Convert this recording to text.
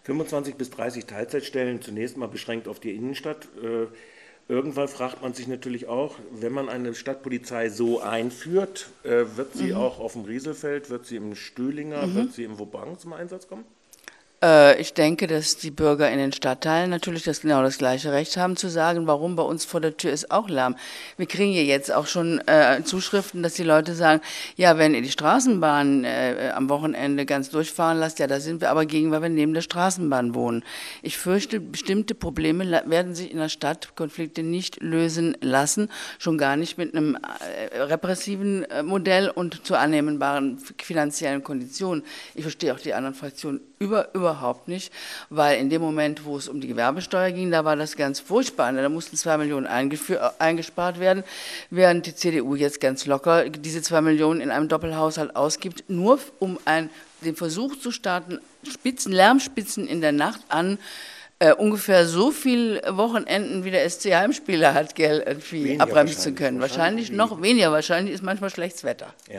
25 bis 30 Teilzeitstellen, zunächst mal beschränkt auf die Innenstadt. Irgendwann fragt man sich natürlich auch, wenn man eine Stadtpolizei so einführt, wird sie auch auf dem Rieselfeld, wird sie im Stühlinger, wird sie im Wuppertal zum Einsatz kommen? Ich denke, dass die Bürger in den Stadtteilen natürlich genau das gleiche Recht haben zu sagen, warum bei uns vor der Tür ist auch Lärm. Wir kriegen hier jetzt auch schon Zuschriften, dass die Leute sagen, ja, wenn ihr die Straßenbahn am Wochenende ganz durchfahren lasst, ja, da sind wir aber gegen, weil wir neben der Straßenbahn wohnen. Ich fürchte, bestimmte Probleme werden sich in der Stadt, Konflikte nicht lösen lassen, schon gar nicht mit einem repressiven Modell und zu annehmbaren finanziellen Konditionen. Ich verstehe auch die anderen Fraktionen überhaupt nicht, weil in dem Moment, wo es um die Gewerbesteuer ging, da war das ganz furchtbar. Da mussten 2 Millionen eingespart werden, während die CDU jetzt ganz locker diese 2 Millionen in einem Doppelhaushalt ausgibt, nur um den Versuch zu starten, Lärmspitzen in der Nacht an ungefähr so viel Wochenenden wie der SC Heimspiele hat, irgendwie abbremsen zu können. Wahrscheinlich noch weniger, wahrscheinlich ist manchmal schlechtes Wetter. Ja.